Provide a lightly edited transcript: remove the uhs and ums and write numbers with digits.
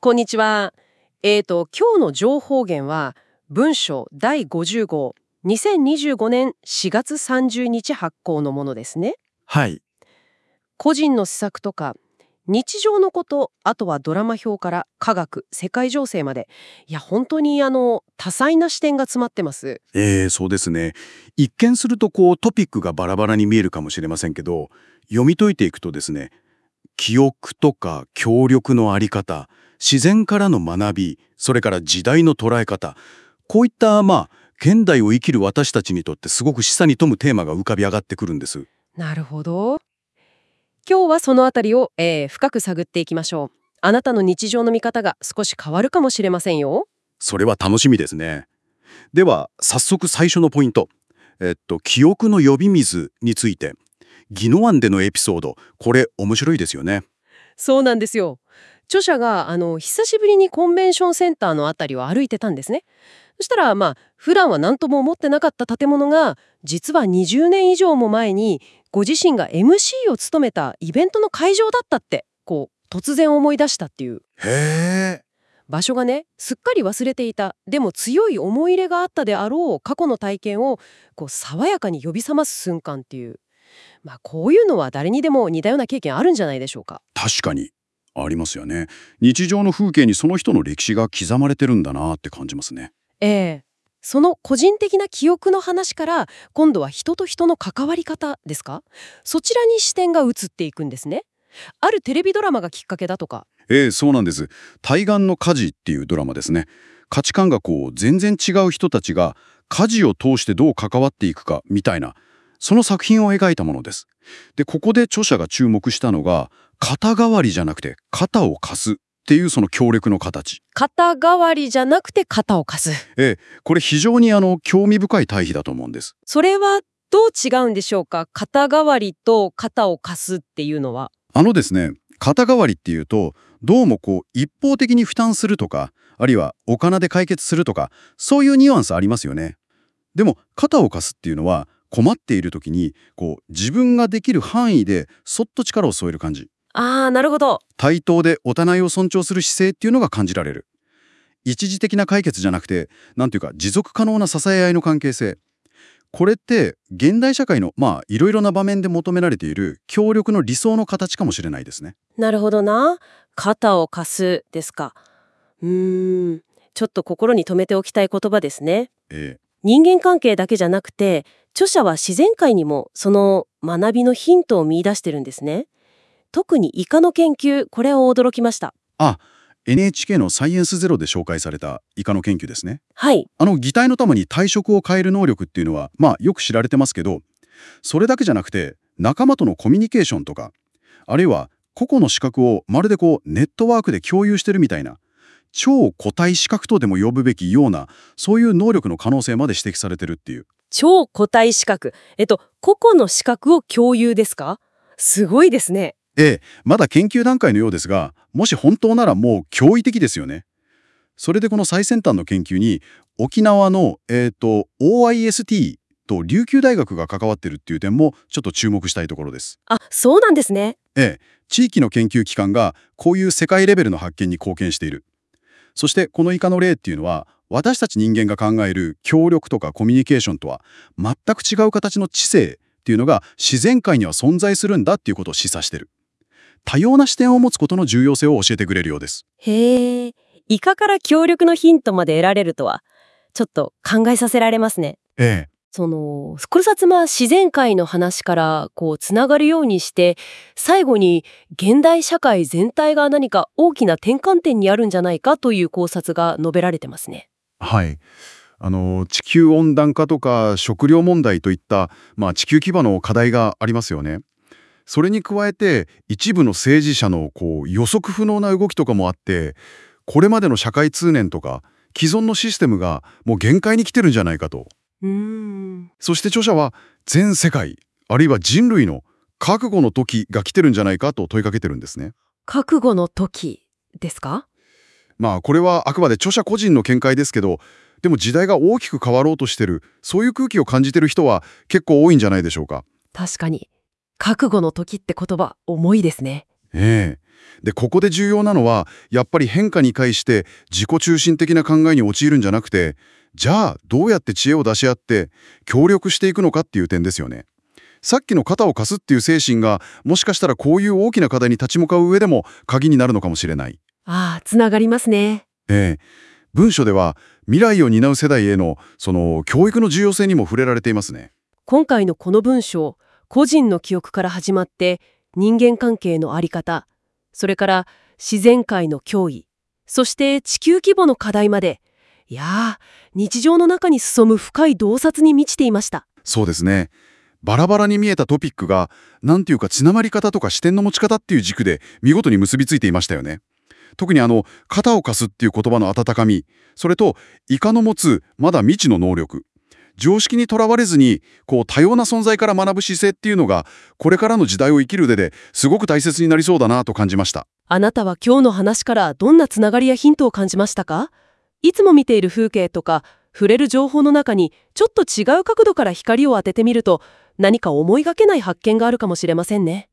こんにちは。今日の情報源は、文書第50号、2025年4月30日発行のものですね。 はい。 個人の施策とか、日常のこと、あとはドラマ表から科学、世界情勢まで、いや、本当に多彩な視点が詰まってます。 そうですね。一見するとトピックがバラバラに見えるかもしれませんけど、読み解いていくとですね、記憶とか協力のあり方、自然からの学び、それから時代の捉え方、こういった現代を生きる私たちにとってすごく示唆に富むテーマが浮かび上がってくるんです。 なるほど。今日はそのあたりを、深く探っていきましょう。あなたの日常の見方が少し変わるかもしれませんよ。 それは楽しみですね。では、早速最初のポイント。記憶の呼び水について。宜野湾でのエピソード、これ面白いですよね。 そうなんですよ。著者が久しぶりにコンベンションセンターのあたりを歩いてたんですね。そしたら普段は何とも思ってなかった建物が実は20年以上も前にご自身が MC を務めたイベントの会場だったって突然思い出したっていう。 へえ。 場所がねすっかり忘れていた、でも強い思い入れがあったであろう過去の体験を爽やかに呼び覚ます瞬間っていう、こういうのは誰にでも似たような経験あるんじゃないでしょうか。 確かに。ありますよね。日常の風景にその人の歴史が刻まれてるんだなって感じますね。 ええ。その個人的な記憶の話から今度は人と人の関わり方ですか、そちらに視点が移っていくんですね。あるテレビドラマがきっかけだとか。 そうなんです。対岸の火事っていうドラマですね。価値観が全然違う人たちが火事を通してどう関わっていくかみたいな、その作品を描いたものです。で、ここで著者が注目したのが、肩代わりじゃなくて肩を貸すっていうその協力の形。 肩代わりじゃなくて肩を貸す。 これ非常に興味深い対比だと思うんです。 それはどう違うんでしょうか。肩代わりと肩を貸すっていうのは。 ですね、肩代わりっていうと、どうも一方的に負担するとか、あるいはお金で解決するとか、そういうニュアンスありますよね。でも、肩を貸すっていうのは、困っている時に、自分ができる範囲で、そっと力を添える感じ。 ああ、なるほど。 対等でお互いを尊重する姿勢っていうのが感じられる。一時的な解決じゃなくて、なんていうか、持続可能な支え合いの関係性。これって、現代社会の、いろいろな場面で求められている協力の理想の形かもしれないですね。 なるほどな。肩を貸すですか。ちょっと心に留めておきたい言葉ですね。 ええ人間関係だけじゃなくて、著者は自然界にもその学びのヒントを見出してるんですね。特にイカの研究、これを驚きました。 あ、NHK のサイエンスゼロで紹介されたイカの研究ですね。 はい。 擬態の玉に体色を変える能力っていうのは、よく知られてますけど、それだけじゃなくて、仲間とのコミュニケーションとか、あるいは個々の視覚をまるでネットワークで共有してるみたいな、超個体視覚とでも呼ぶべきような、そういう能力の可能性まで指摘されてるっていう。 超個体視覚。個々の視覚を共有ですか？すごいですね。 まだ研究段階のようですが、もし本当ならもう驚異的ですよね。それでこの最先端の研究に、沖縄の、OIST と琉球大学が関わってるっていう点もちょっと注目したいところです。 あ、そうなんですね。 地域の研究機関がこういう世界レベルの発見に貢献している。そしてこのイカの例っていうのは、私たち人間が考える協力とかコミュニケーションとは全く違う形の知性っていうのが自然界には存在するんだっていうことを示唆してる。多様な視点を持つことの重要性を教えてくれるようです。 へえ。イカから協力のヒントまで得られるとは、ちょっと考えさせられますね。 ええこれさつ自然界の話からつながるようにして、最後に現代社会全体が何か大きな転換点にあるんじゃないかという考察が述べられてますね。 はい。地球温暖化とか食料問題といった、地球規模の課題がありますよね。それに加えて一部の政治者の予測不能な動きとかもあって、これまでの社会通念とか既存のシステムがもう限界に来てるんじゃないかと。そして著者は全世界あるいは人類の覚悟の時が来てるんじゃないかと問いかけてるんですね。 覚悟の時ですか？ これはあくまで著者個人の見解ですけど、でも時代が大きく変わろうとしてる、そういう空気を感じてる人は結構多いんじゃないでしょうか。 確かに。覚悟の時って言葉、重いですね。 ええ。で、ここで重要なのは、やっぱり変化に対して自己中心的な考えに陥るんじゃなくて、じゃあどうやって知恵を出し合って協力していくのかっていう点ですよね。さっきの肩を貸すっていう精神が、もしかしたらこういう大きな課題に立ち向かう上でも鍵になるのかもしれない。 ああ、つながりますね。 ええ。文書では未来を担う世代へのその教育の重要性にも触れられていますね。 今回のこの文章、個人の記憶から始まって人間関係のあり方、それから自然界の脅威、そして地球規模の課題まで、いやー、日常の中に潜む深い洞察に満ちていました。 そうですね。バラバラに見えたトピックが、なんていうかつながり方とか視点の持ち方っていう軸で見事に結びついていましたよね。特に肩を貸すっていう言葉の温かみ、それとイカの持つまだ未知の能力、常識にとらわれずに多様な存在から学ぶ姿勢っていうのが、これからの時代を生きる上ですごく大切になりそうだなと感じました。 あなたは今日の話からどんなつながりやヒントを感じましたか？いつも見ている風景とか触れる情報の中にちょっと違う角度から光を当ててみると、何か思いがけない発見があるかもしれませんね。